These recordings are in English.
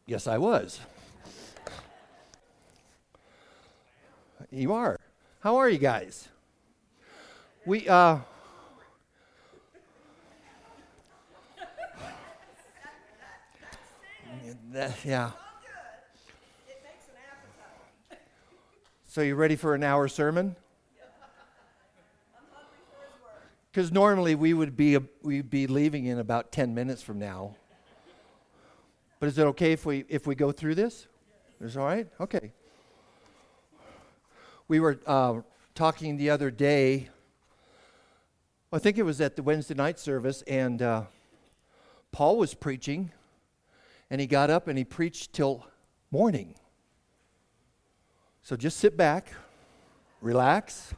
Yes, I was. You are. How are you guys? We, yeah. So you ready for an hour sermon? Because normally we'd be leaving in about 10 minutes from now. But is it okay if we go through this? Is it all right? Okay. We were talking the other day. I think it was at the Wednesday night service, and Paul was preaching, and he got up and he preached till morning. So just sit back, relax.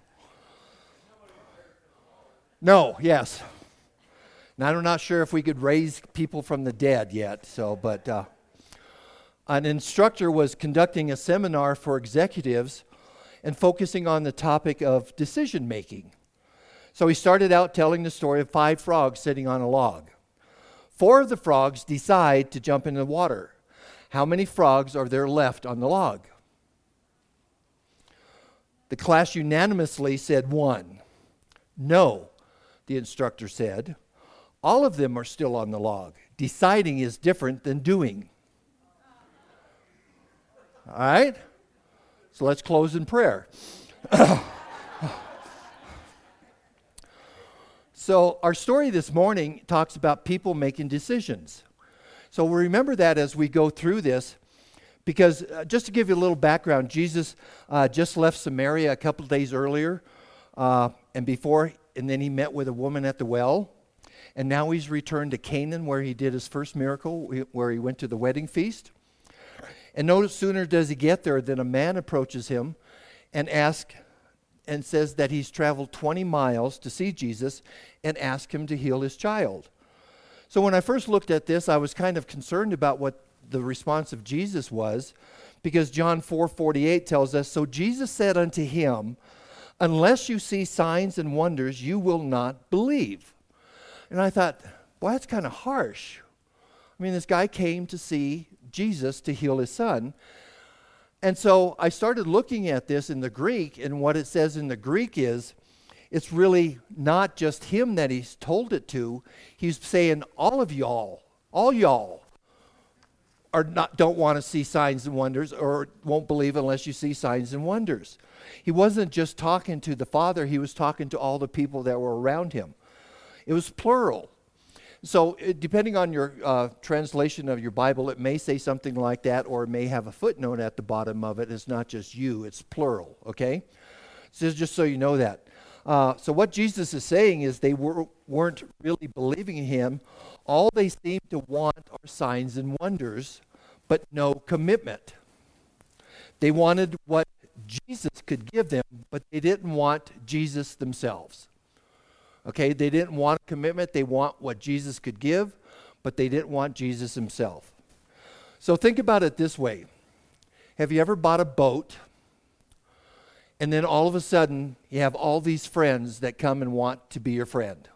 No, yes. Now, I'm not sure if we could raise people from the dead yet, but an instructor was conducting a seminar for executives and focusing on the topic of decision making. So he started out telling the story of 5 frogs sitting on a log. 4 of the frogs decide to jump into the water. How many frogs are there left on the log? The class unanimously said 1. No, the instructor said. All of them are still on the log. Deciding is different than doing. All right? So let's close in prayer. So our story this morning talks about people making decisions. So we'll remember that as we go through this, because just to give you a little background, Jesus just left Samaria a couple of days earlier, and then he met with a woman at the well, and now he's returned to Canaan where he did his first miracle, where he went to the wedding feast. And no sooner does he get there than a man approaches him and says that he's traveled 20 miles to see Jesus and ask him to heal his child. So when I first looked at this, I was kind of concerned about what the response of Jesus was, because John 4:48 tells us, "So Jesus said unto him, unless you see signs and wonders, you will not believe." And I thought, boy, that's kind of harsh. I mean, this guy came to see Jesus to heal his son. And so I started looking at this in the Greek, and what it says in the Greek is, it's really not just him that he's told it to. He's saying all y'all don't want to see signs and wonders, or won't believe unless you see signs and wonders. He wasn't just talking to the Father, he was talking to all the people that were around him. It was plural. So depending on your translation of your Bible, it may say something like that, or it may have a footnote at the bottom of it. It's not just you, it's plural, okay? So just so you know that. So what Jesus is saying is they weren't really believing in him. All they seem to want are signs and wonders, but no commitment. They wanted what Jesus could give them, but they didn't want Jesus themselves. Okay, they didn't want a commitment. They want what Jesus could give, but they didn't want Jesus himself. So think about it this way. Have you ever bought a boat, and then all of a sudden you have all these friends that come and want to be your friend?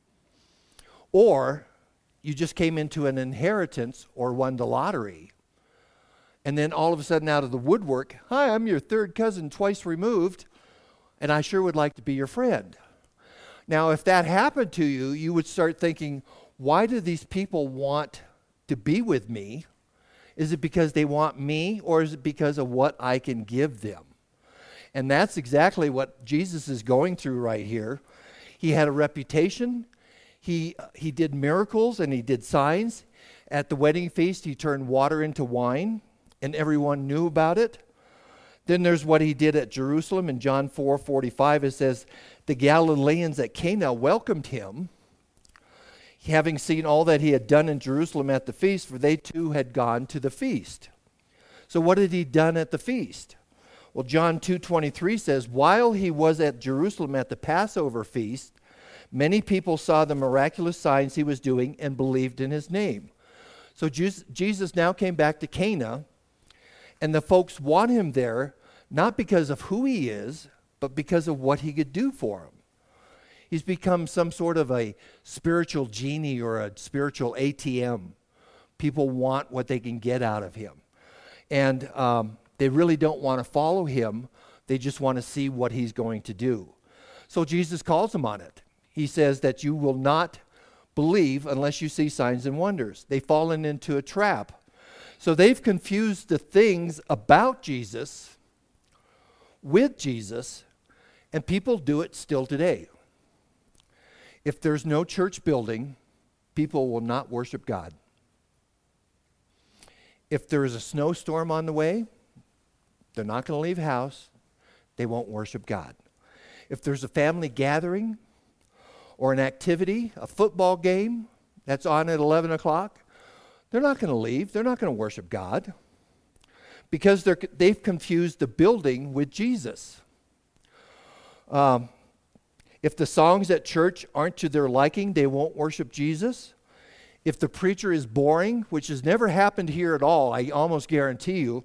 Or you just came into an inheritance or won the lottery, and then all of a sudden out of the woodwork, "Hi, I'm your third cousin twice removed, and I sure would like to be your friend." Now, if that happened to you, you would start thinking, why do these people want to be with me? Is it because they want me, or is it because of what I can give them? And that's exactly what Jesus is going through right here. He had a reputation. He did miracles and he did signs. At the wedding feast, he turned water into wine, and everyone knew about it. Then there's what he did at Jerusalem. In John 4:45, it says, the Galileans at Cana welcomed him, having seen all that he had done in Jerusalem at the feast, for they too had gone to the feast. So what had he done at the feast? Well, John 2:23 says, while he was at Jerusalem at the Passover feast, many people saw the miraculous signs he was doing and believed in his name. So Jesus now came back to Cana, and the folks want him there, not because of who he is, but because of what he could do for them. He's become some sort of a spiritual genie or a spiritual ATM, People want what they can get out of him. And they really don't want to follow him. They just want to see what he's going to do. So Jesus calls them on it. He says that you will not believe unless you see signs and wonders. They've fallen into a trap. So they've confused the things about Jesus with Jesus, and people do it still today. If there's no church building, people will not worship God. If there is a snowstorm on the way, they're not going to leave house. They won't worship God. If there's a family gathering or an activity, a football game that's on at 11 o'clock, they're not going to leave. They're not going to worship God because they've confused the building with Jesus. If the songs at church aren't to their liking, they won't worship Jesus. If the preacher is boring, which has never happened here at all, I almost guarantee you,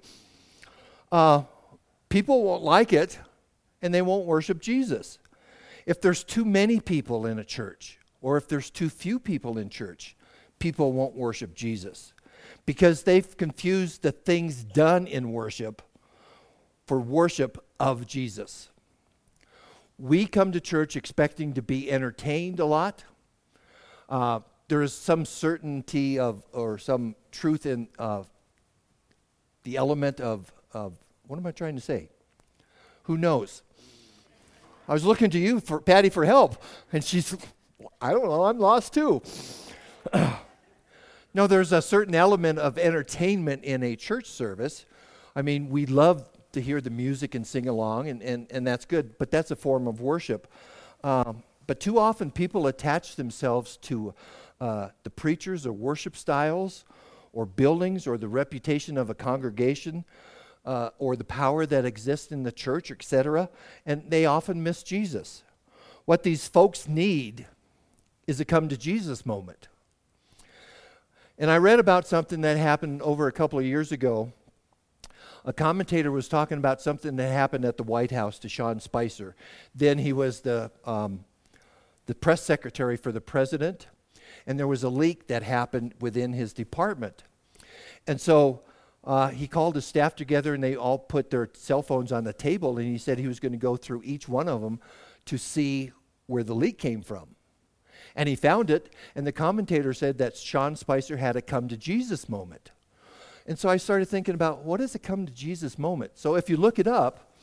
people won't like it and they won't worship Jesus. If there's too many people in a church, or if there's too few people in church, people won't worship Jesus because they've confused the things done in worship for worship of Jesus. We come to church expecting to be entertained a lot. There is some certainty of, or some truth in the element of, what am I trying to say? Who knows? I was looking to you, Patty, for help. And she's, I don't know, I'm lost too. No, there's a certain element of entertainment in a church service. I mean, we love to hear the music and sing along, and that's good, but that's a form of worship. But too often people attach themselves to the preachers or worship styles or buildings or the reputation of a congregation or the power that exists in the church, etc., and they often miss Jesus. What these folks need is a come to Jesus moment. And I read about something that happened over a couple of years ago. A commentator was talking about something that happened at the White House to Sean Spicer. Then he was the press secretary for the president, and there was a leak that happened within his department. And so he called his staff together, and they all put their cell phones on the table, and he said he was going to go through each one of them to see where the leak came from. And he found it, and the commentator said that Sean Spicer had a come to Jesus moment. And so I started thinking about, what is a come to Jesus moment? So if you look it up,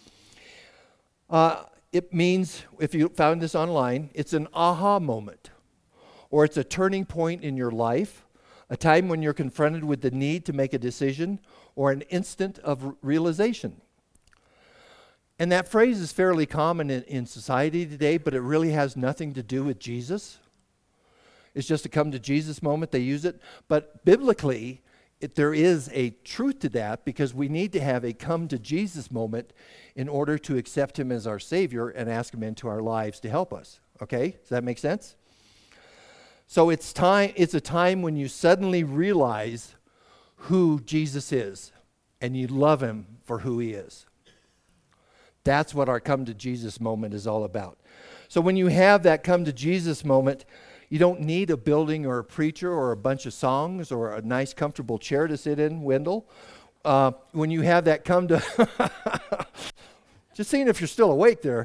it means, if you found this online, it's an aha moment, or it's a turning point in your life, a time when you're confronted with the need to make a decision, or an instant of realization. And that phrase is fairly common in society today, but it really has nothing to do with Jesus. It's just a come to Jesus moment. They use it. But biblically, there is a truth to that, because we need to have a come to Jesus moment in order to accept him as our Savior and ask him into our lives to help us. Okay? Does that make sense? So it's a time when you suddenly realize who Jesus is and you love him for who he is. That's what our come to Jesus moment is all about. So when you have that come to Jesus moment, you don't need a building or a preacher or a bunch of songs or a nice comfortable chair to sit in, Wendell. When you have that come to, just seeing if you're still awake there.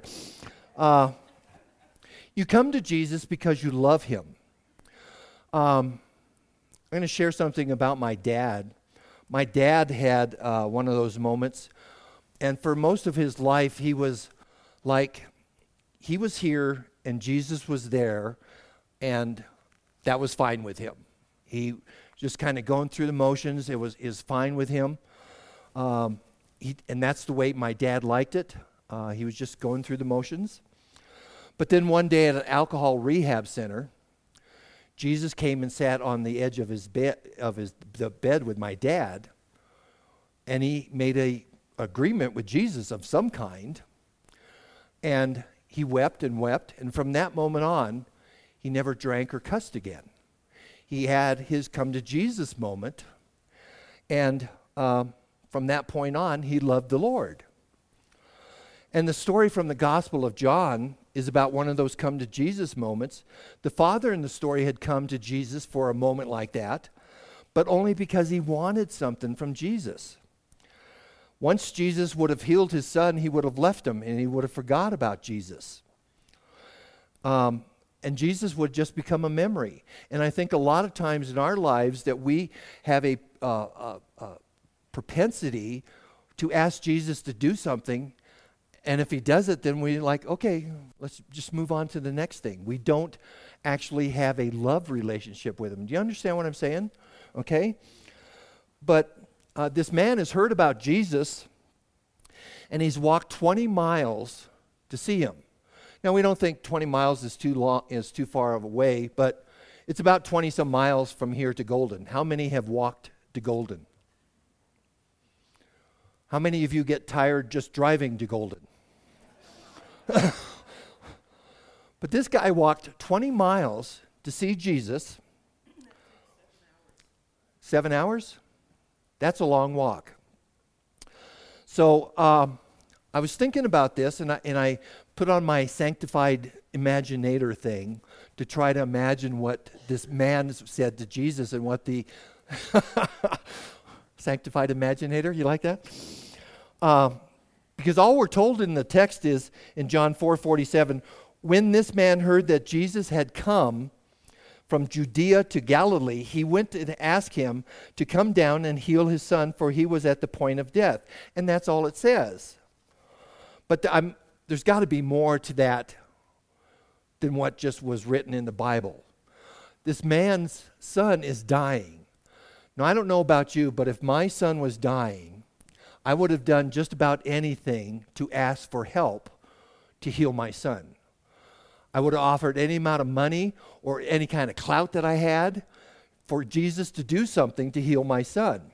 You come to Jesus because you love him. I'm going to share something about my dad. My dad had one of those moments, and for most of his life, he was here and Jesus was there, and that was fine with him. He just kind of going through the motions. It was fine with him. And that's the way my dad liked it. He was just going through the motions. But then one day at an alcohol rehab center, Jesus came and sat on the edge of the bed with my dad, and he made a agreement with Jesus of some kind, and he wept and wept, and from that moment on, he never drank or cussed again. He had his come to Jesus moment, and from that point on, he loved the Lord. And the story from the Gospel of John is about one of those come to Jesus moments. The father in the story had come to Jesus for a moment like that, but only because he wanted something from Jesus. Once Jesus would have healed his son, he would have left him and he would have forgot about Jesus. And Jesus would just become a memory. And I think a lot of times in our lives that we have a propensity to ask Jesus to do something, and if he does it, then we're like, okay, let's just move on to the next thing. We don't actually have a love relationship with him. Do you understand what I'm saying? Okay? But this man has heard about Jesus, and he's walked 20 miles to see him. Now, we don't think 20 miles is too far of a way, but it's about 20-some miles from here to Golden. How many have walked to Golden? How many of you get tired just driving to Golden? But this guy walked 20 miles to see Jesus. 7 hours? That's a long walk. So I was thinking about this, and I put on my sanctified imaginator thing to try to imagine what this man said to Jesus and what the sanctified imaginator, you like that? Because all we're told in the text is in John 4:47, when this man heard that Jesus had come from Judea to Galilee, he went and asked him to come down and heal his son, for he was at the point of death. And that's all it says. But there's got to be more to that than what just was written in the Bible. This man's son is dying. Now, I don't know about you, but if my son was dying, I would have done just about anything to ask for help to heal my son. I would have offered any amount of money or any kind of clout that I had for Jesus to do something to heal my son.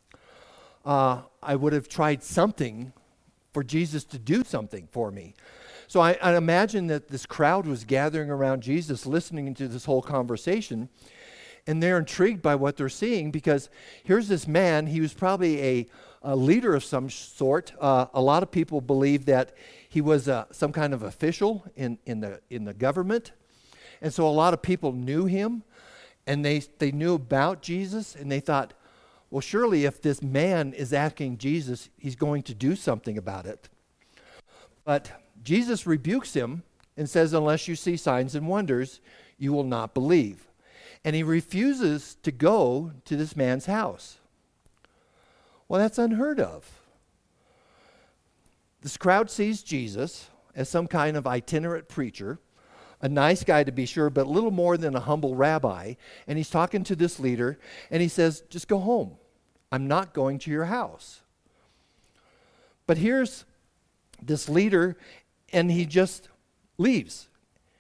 I would have tried something for Jesus to do something for me. So I imagine that this crowd was gathering around Jesus, listening to this whole conversation, and they're intrigued by what they're seeing, because here's this man. He was probably a leader of some sort. A lot of people believe that he was some kind of official in the government, and so a lot of people knew him, and they knew about Jesus, and they thought, well, surely if this man is asking Jesus, he's going to do something about it. But Jesus rebukes him and says, unless you see signs and wonders, you will not believe. And he refuses to go to this man's house. Well, that's unheard of. This crowd sees Jesus as some kind of itinerant preacher, a nice guy to be sure, but a little more than a humble rabbi. And he's talking to this leader, and he says, just go home. I'm not going to your house. But here's this leader, and he just leaves.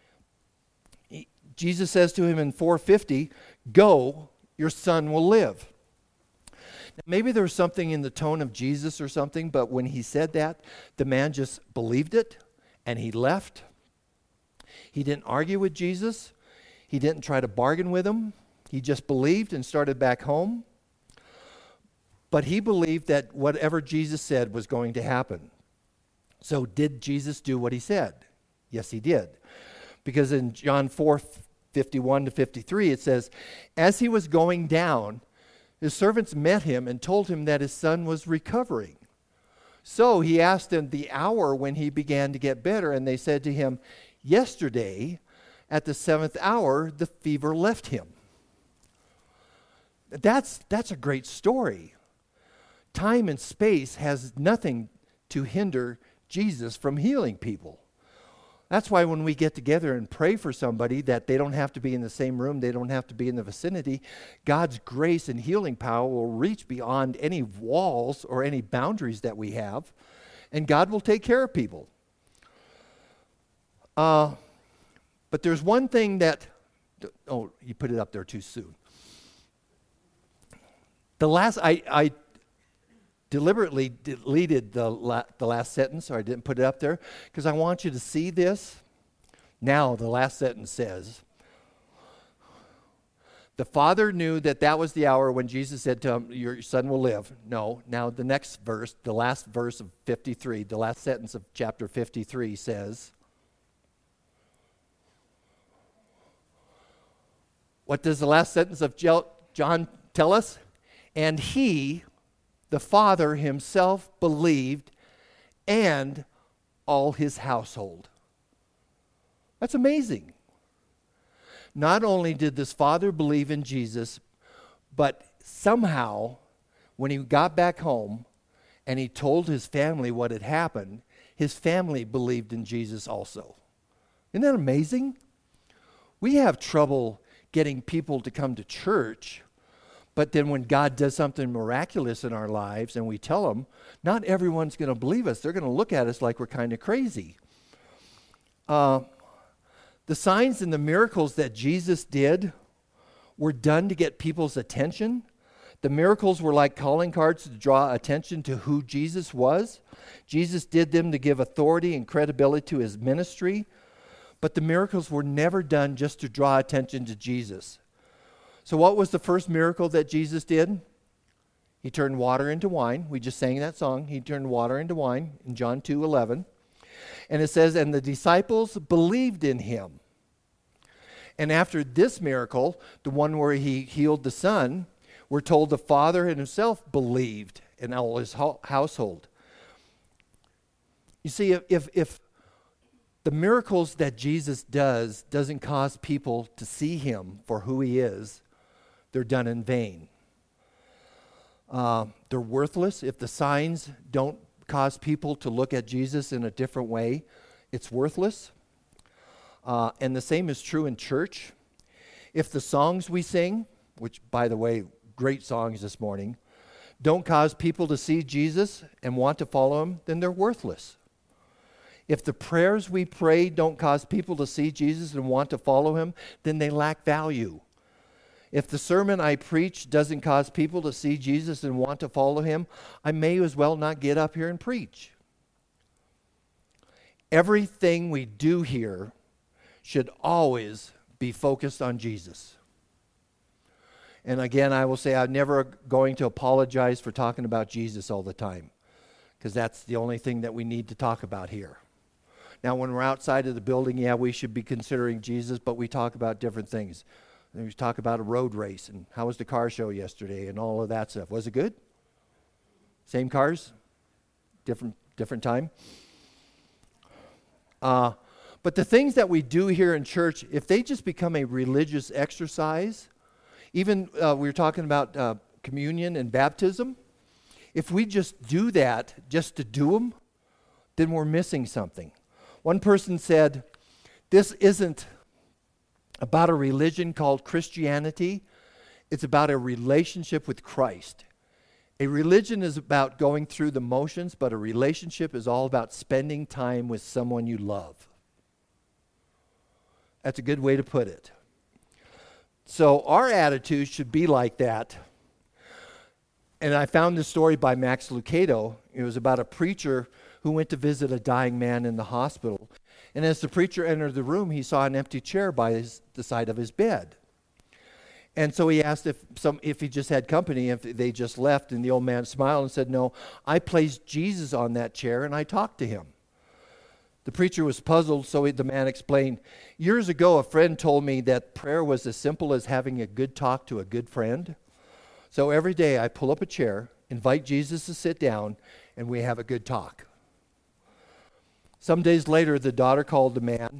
Jesus says to him in 4:50, go, your son will live. Now, maybe there was something in the tone of Jesus or something, but when he said that, the man just believed it, and he left. He didn't argue with Jesus. He didn't try to bargain with him. He just believed and started back home. But he believed that whatever Jesus said was going to happen. So did Jesus do what he said? Yes, he did. Because in John 4:51 to 53, it says, as he was going down, his servants met him and told him that his son was recovering. So he asked them the hour when he began to get better, and they said to him, yesterday, at the 7th hour, the fever left him. That's a great story. Time and space has nothing to hinder Jesus from healing people. That's why when we get together and pray for somebody, that they don't have to be in the same room, they don't have to be in the vicinity, God's grace and healing power will reach beyond any walls or any boundaries that we have, and God will take care of people. But there's one thing that, oh, you put it up there too soon. I deliberately deleted the last sentence, or I didn't put it up there, because I want you to see this. Now, the last sentence says, the father knew that was the hour when Jesus said to him, your son will live. No, now the next verse, the last verse of 53, the last sentence of chapter 53 says, what does the last sentence of John tell us, and he, the Father himself, believed, and all his household. That's amazing. Not only did this father believe in Jesus, but somehow, when he got back home and he told his family what had happened, his family believed in Jesus also. Isn't that amazing? We have trouble getting people to come to church, but then when God does something miraculous in our lives and we tell them, not everyone's going to believe us. They're going to look at us like we're kind of crazy. The signs and the miracles that Jesus did were done to get people's attention. The miracles were like calling cards to draw attention to who Jesus was. Jesus did them to give authority and credibility to his ministry. But the miracles were never done just to draw attention to Jesus. So what was the first miracle that Jesus did? He turned water into wine. We just sang that song. He turned water into wine in John 2:11. And it says, and the disciples believed in him. And after this miracle, the one where he healed the son, we're told the Father himself believed in all his household. You see, if the miracles that Jesus doesn't cause people to see him for who he is, they're done in vain. They're worthless. If the signs don't cause people to look at Jesus in a different way, it's worthless. And the same is true in church. If the songs we sing, which, by the way, great songs this morning, don't cause people to see Jesus and want to follow him, then they're worthless. If the prayers we pray don't cause people to see Jesus and want to follow him, then they lack value. If the sermon I preach doesn't cause people to see Jesus and want to follow him, I may as well not get up here and preach. Everything we do here should always be focused on Jesus. And again, I will say I'm never going to apologize for talking about Jesus all the time, because that's the only thing that we need to talk about here. Now, when we're outside of the building, yeah, we should be considering Jesus, but we talk about different things. We talk about a road race and how was the car show yesterday and all of that stuff. Was it good? Same cars? Different time? But the things that we do here in church, if they just become a religious exercise, even we were talking about communion and baptism, if we just do that just to do them, then we're missing something. One person said, this isn't about a religion called Christianity. It's about a relationship with Christ. A religion is about going through the motions, but a relationship is all about spending time with someone you love. That's a good way to put it. So our attitude should be like that. And I found this story by Max Lucado. It was about a preacher who went to visit a dying man in the hospital. And as the preacher entered the room, he saw an empty chair by the side of his bed. And so he asked if he just had company, if they just left. And the old man smiled and said, no, I placed Jesus on that chair and I talked to him. The preacher was puzzled, so the man explained, years ago a friend told me that prayer was as simple as having a good talk to a good friend. So every day I pull up a chair, invite Jesus to sit down, and we have a good talk. Some days later, the daughter called the man,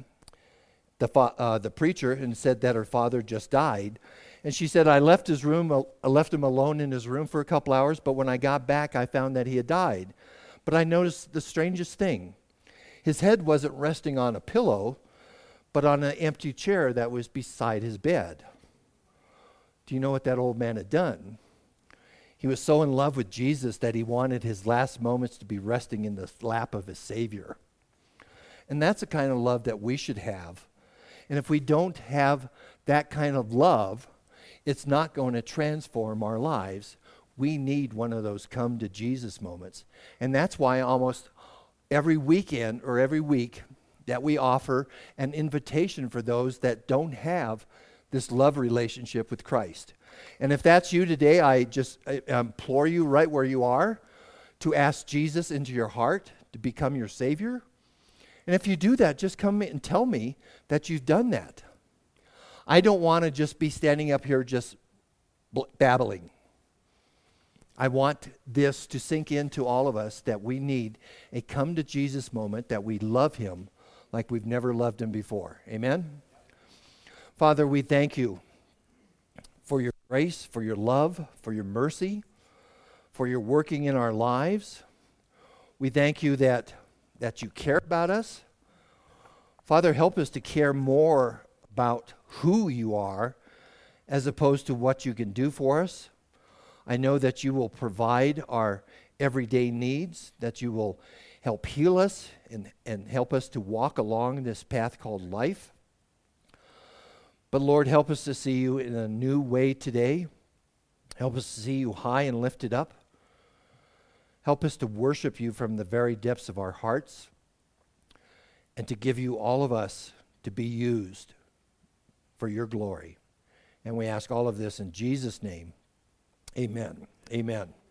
the preacher, and said that her father just died. And she said, I left him alone in his room for a couple hours, but when I got back, I found that he had died. But I noticed the strangest thing. His head wasn't resting on a pillow, but on an empty chair that was beside his bed. Do you know what that old man had done? He was so in love with Jesus that he wanted his last moments to be resting in the lap of his Savior. And that's the kind of love that we should have. And if we don't have that kind of love, it's not going to transform our lives. We need one of those come to Jesus moments. And that's why almost every weekend or every week that we offer an invitation for those that don't have this love relationship with Christ. And if that's you today, I implore you right where you are to ask Jesus into your heart to become your Savior. And if you do that, just come and tell me that you've done that. I don't want to just be standing up here just babbling. I want this to sink into all of us, that we need a come to Jesus moment, that we love him like we've never loved him before. Amen? Father, we thank you for your grace, for your love, for your mercy, for your working in our lives. We thank you that you care about us. Father, help us to care more about who you are as opposed to what you can do for us. I know that you will provide our everyday needs, that you will help heal us and help us to walk along this path called life. But Lord, help us to see you in a new way today. Help us to see you high and lifted up. Help us to worship you from the very depths of our hearts, and to give you all of us to be used for your glory. And we ask all of this in Jesus' name. Amen. Amen.